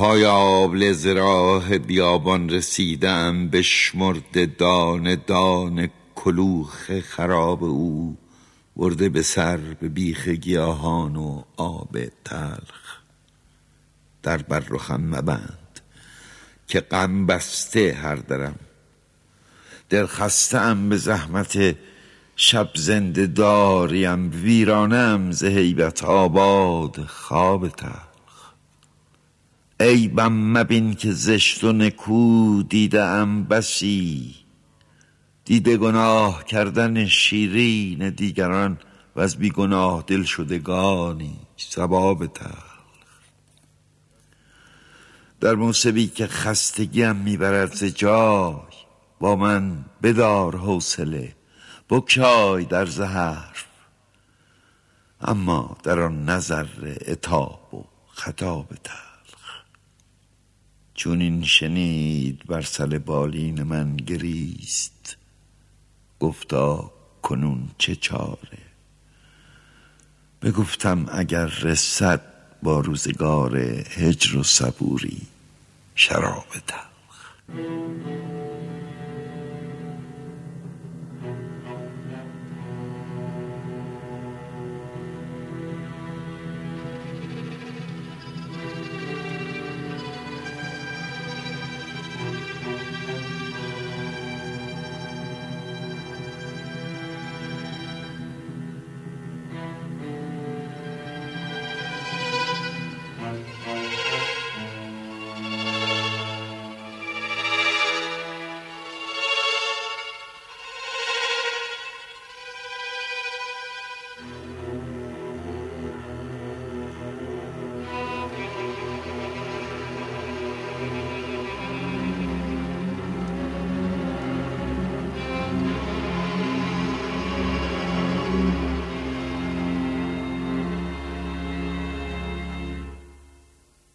پای آبله ز راه بیابان رسیدم، بشمرده دانه دانه کلوخ خراب او، برده به سر به بیخ گیاهان و آب تلخ. در بر رخم مبند که غم بسته هر درم، دل خسته ام به زحمت شب زنده داریم، ویرانم ز هیبت آباد خواب تلخ. عیبم مبین که زشت و نکو دیده ام بسی، دیده گناه کردن شیرین دیگران و از بی گناه دل شدگانی ثواب تلخ. در موسمی که خستگیم میبرد ز جای، با من بدار حوصله بگشای در ز حرف، اما در آن نظر عتاب و خطاب تلخ. چون این شنید بر سر بالین من گریست، گفتا کنون چه چاره؟ بگفتم اگر رسد با روزگار هجر و صبوری شراب تلخ.